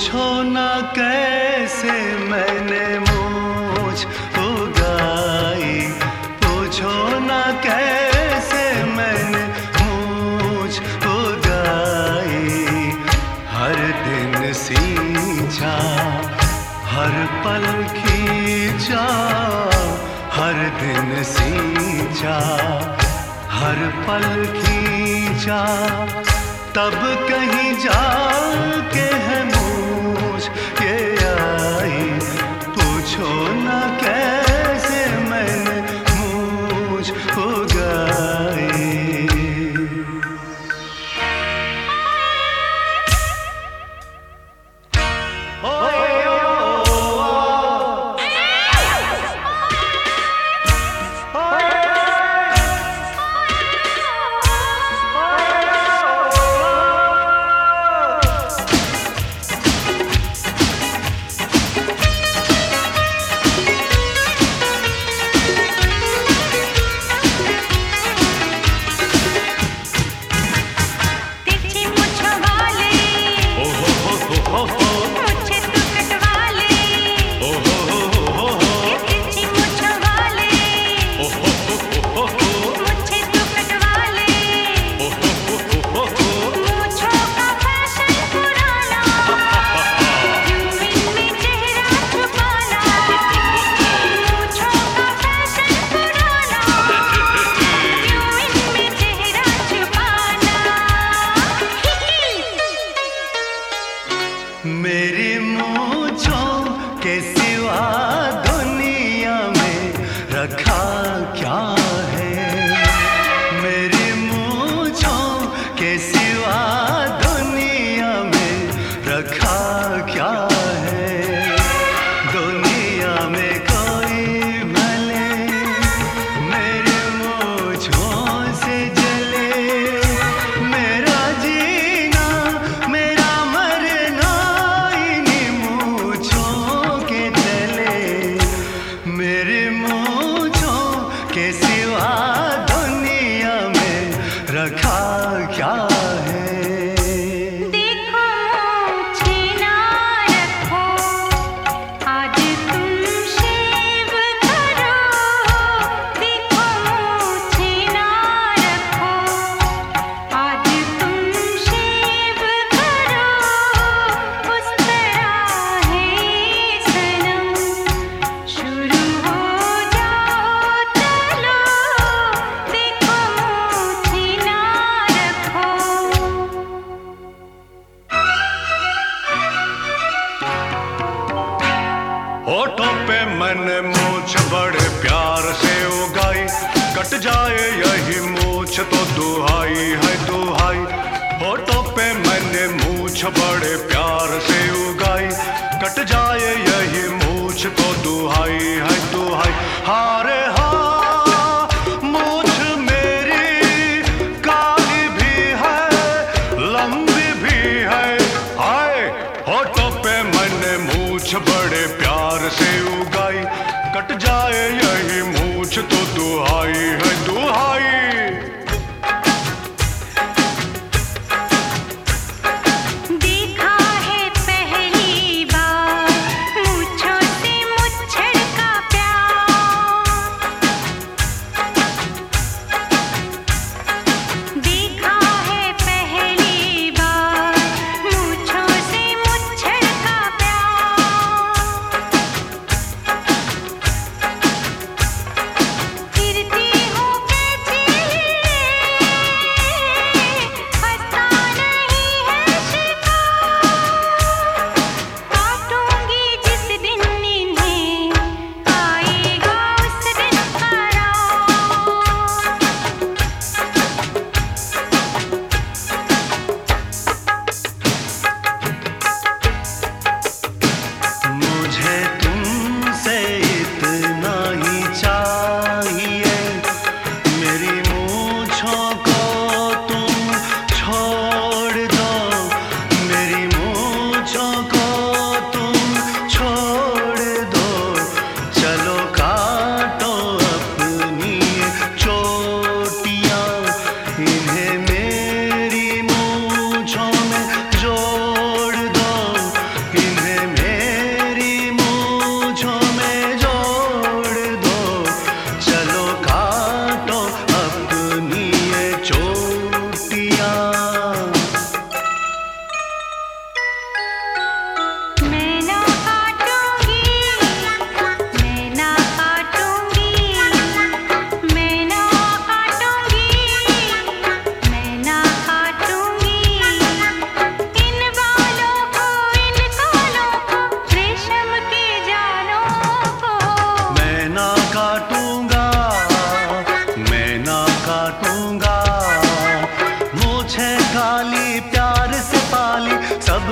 पूछो ना कैसे मैंने मूछ उगाई, पूछो ना कैसे मैंने मूछ उगाई। हर दिन सींचा, हर पल खींचा, हर दिन सींचा, हर पल खींचा, तब कहीं जाके है मूछ ये आई। पूछो ना कैसे मैंने मूछ उगाई। मेरी मूंछों के सिवा दुनिया में रखा क्या है। मेरी मूंछों के सिवा दुनिया में रखा क्या है। दुनिया में कोई भले मेरी मूंछों से जले। मेरा जीना मेरा मरना इन्हीं मूंछों के तले। मेरी मूंछों के सिवा दुनिया में रखा क्या है। होठों पे मैंने मूछ बड़े प्यार से उगाई। कट जाए यही मूछ तो दुहाई है दुहाई। होठों पे मैंने मूछ बड़े प्यार से उगाई। कट जाए यही मूछ तो दुहाई है दुहाई। हारे हाँ मूछ मेरी काली भी है लंबी भी है। हाय होठों पे मैंने मूछ बड़े प्यार से उगाई। कट जाए यही मूछ तो दुहाई है दुहाई। देखा है पहली बार मूंछों से मुच्छड़ का प्यार। देखा है पहली बार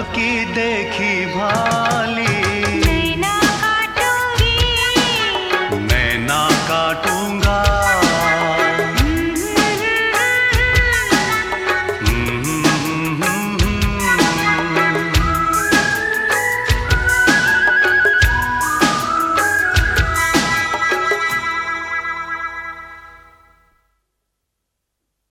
की देखी भांति।